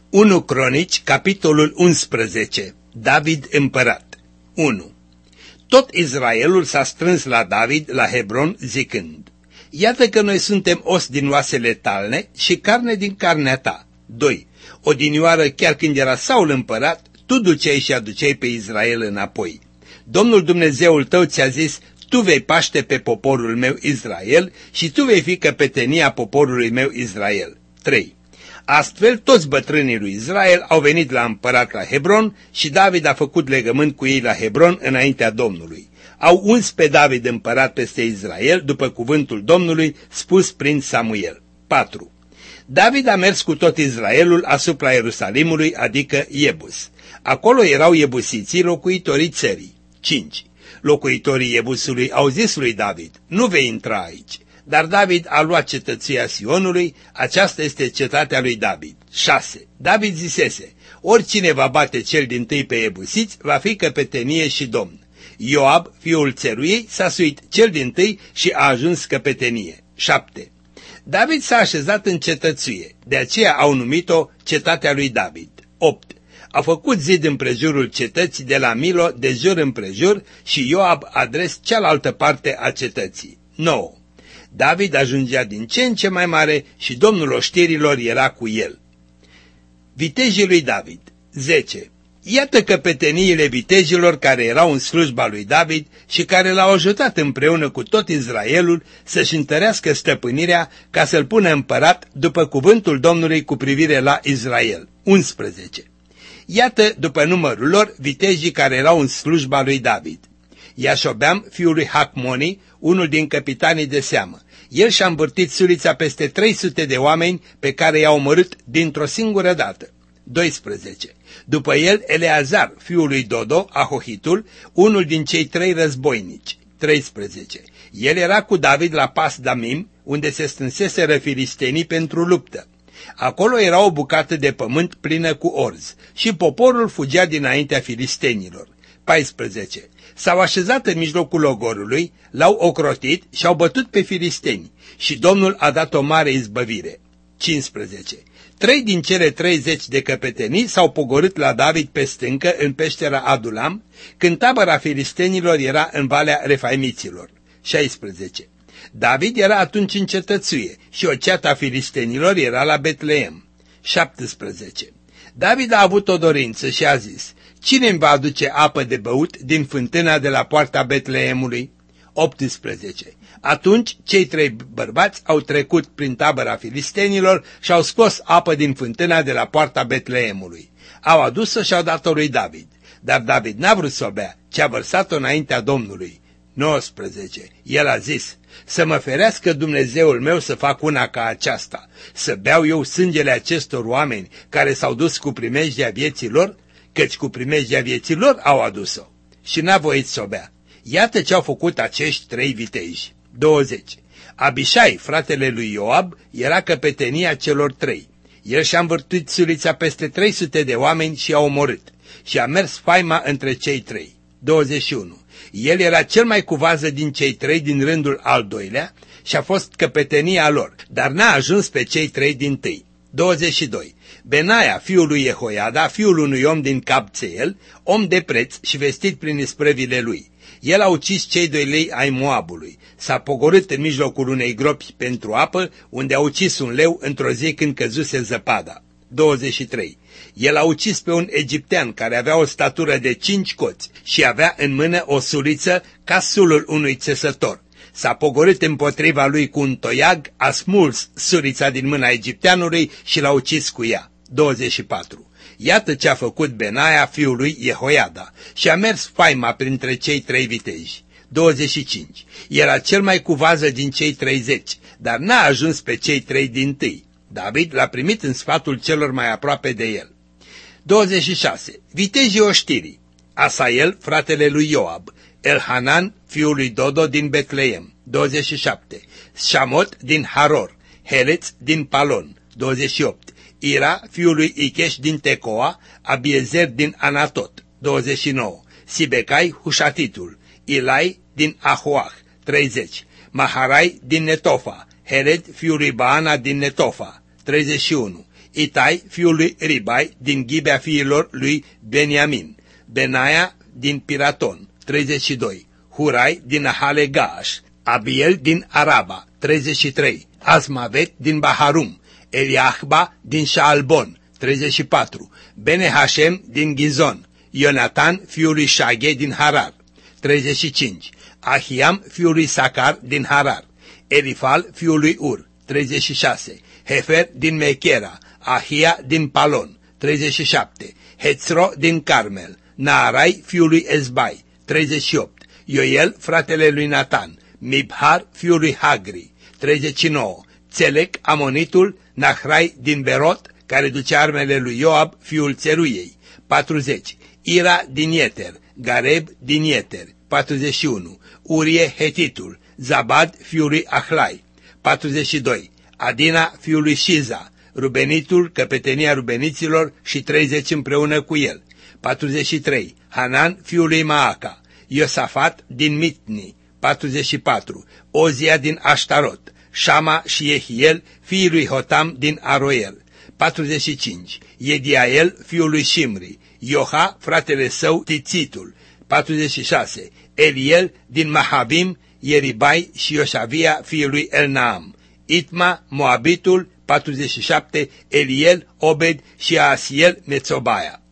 1 Cronici, capitolul 11. David împărat. 1. Tot Israelul s-a strâns la David la Hebron zicând: Iată că noi suntem os din oasele tale și carne din carnea ta. 2. Odinioară, chiar când era Saul împărat, tu duceai și aduceai pe Israel înapoi. Domnul Dumnezeul tău ți-a zis: tu vei paște pe poporul meu Israel și tu vei fi căpetenia poporului meu Israel. 3. Astfel toți bătrânii lui Israel au venit la împărat la Hebron și David a făcut legământ cu ei la Hebron înaintea Domnului. Au uns pe David împărat peste Israel după cuvântul Domnului spus prin Samuel. 4. David a mers cu tot Israelul asupra Ierusalimului, adică Iebus. Acolo erau iebusiții, locuitorii țării. 5. Locuitorii Iebusului au zis lui David: nu vei intra aici. Dar David a luat cetățuia Sionului, aceasta este cetatea lui David. 6. David zisese: oricine va bate cel dintâi pe iebusiți va fi căpetenie și domn. Ioab, fiul țăruiei, s-a suit cel dintâi și a ajuns căpetenie. 7. David s-a așezat în cetățuie, de aceea au numit-o cetatea lui David. 8. A făcut zid împrejurul cetății de la Milo de jur împrejur și Ioab adres cealaltă parte a cetății. 9. David ajungea din ce în ce mai mare și domnul oștirilor era cu el. Vitejii lui David. 10. Iată căpeteniile vitejilor care erau în slujba lui David și care l-au ajutat împreună cu tot Israelul să-și întărească stăpânirea ca să-l pună împărat după cuvântul Domnului cu privire la Israel. 11. Iată, după numărul lor, vitejii care erau în slujba lui David. Iașobeam, fiul lui Hacmoni, unul din capitanii de seamă. El și-a învârtit sulița peste 300 de oameni pe care i-a omorât dintr-o singură dată. 12. După el, Eleazar, fiul lui Dodo, Ahohitul, unul din cei 3 războinici. 13. El era cu David la Pas Damim, unde se strânseseră filistenii pentru luptă. Acolo era o bucată de pământ plină cu orz și poporul fugea dinaintea filistenilor. 14. S-au așezat în mijlocul ogorului, l-au ocrotit și au bătut pe filisteni și Domnul a dat o mare izbăvire. 15. 3 din cele 30 de căpetenii s-au pogorât la David pe stâncă în peștera Adulam, când tabăra filistenilor era în Valea Refaimiților. 16. David era atunci în cetățuie și o ceată a filistenilor era la Betleem. 17. David a avut o dorință și a zis: cine îmi va aduce apă de băut din fântâna de la poarta Betleemului? 18. Atunci cei 3 bărbați au trecut prin tabăra filistenilor și au scos apă din fântâna de la poarta Betleemului. Au adus-o și au dat-o lui David. Dar David n-a vrut să o bea, ci a vărsat-o înaintea Domnului. 19. El a zis: să mă ferească Dumnezeul meu să fac una ca aceasta, să beau eu sângele acestor oameni care s-au dus cu primejdea vieții lor, căci cu primejdea vieții lor au adus-o. Și n-a voit să o bea. Iată ce au făcut acești 3 viteji. 20. Abișai, fratele lui Ioab, era căpetenia celor 3. El și-a învârtuit sulița peste 300 de oameni și a omorât. Și a mers faima între cei 3. 21. El era cel mai cu vază din cei 3 din rândul al doilea și a fost căpetenia lor, dar n-a ajuns pe cei 3 dintâi. 22. Benaia, fiul lui Jehoiada, fiul unui om din Cabțeel, om de preț și vestit prin isprăvile lui. El a ucis cei 2 lei ai Moabului. S-a pogorât în mijlocul unei gropi pentru apă, unde a ucis un leu într-o zi când căzuse zăpada. 23. El a ucis pe un egiptean care avea o statură de 5 coți și avea în mână o suliță ca sulul unui țesător. S-a pogorât împotriva lui cu un toiag, a smuls sulița din mâna egipteanului și l-a ucis cu ea. 24. Iată ce a făcut Benaia, fiul lui Jehoiada, și a mers faima printre cei 3 viteji. 25. Era cel mai cu vază din cei 30, dar n-a ajuns pe cei 3 dintâi. David l-a primit în sfatul celor mai aproape de el. 26. Vitejii oștirii: Asael, fratele lui Ioab, Elhanan, fiul lui Dodo din Betleem. 27. Șamot din Haror, Heleț din Palon. 28. Ira, fiul lui Icheș din Tecoa, Abiezer din Anatot. 29. Sibecai, Hușatitul, Ilai din Ahoah. 30. Maharai din Netofa, Hered, fiul lui Baana din Netofa. 31. Itai, fiul lui Ribai, din Ghibea fiilor lui Beniamin, Benaia din Piraton, 32, Hurai din Ahalegaș, Abiel din Araba, 33, Azmavet din Baharum, Eliahba din Shaalbon, 34, Bene-Hashem din Gizon, Ionatan fiul lui Shage din Harar, 35, Ahiam fiul lui Sacar din Harar, Elifal fiul lui Ur, 36, Hefer din Mechera, Ahia din Palon, 37, Hețro din Carmel, Naarai fiul lui Ezbai, 38, Ioel fratele lui Natan, Mibhar fiul lui Hagri, 39, Țelec amonitul, Nahrai din Berot, care ducea armele lui Ioab fiul Țeruiei, 40, Ira din Ieter, Gareb din Ieter, 41, Urie Hetitul, Zabad fiul lui Ahlai, 42, Adina fiul lui Shiza, Rubenitul, căpetenia rubeniților și 30 împreună cu el, 43, Hanan fiul lui Maaca, Iosafat din Mitni, 44, Ozia din Ashtarot, Shama și Yehiel fiul lui Hotam din Aroel, 45, Yediael fiul lui Shimri, Ioha fratele său Tițitul, 46, Eliel din Mahabim, Yeribai și Iosavia fiul lui Elnaam, Itma Moabitul, 47, Eliel, Obed și Asiel Mețobaia.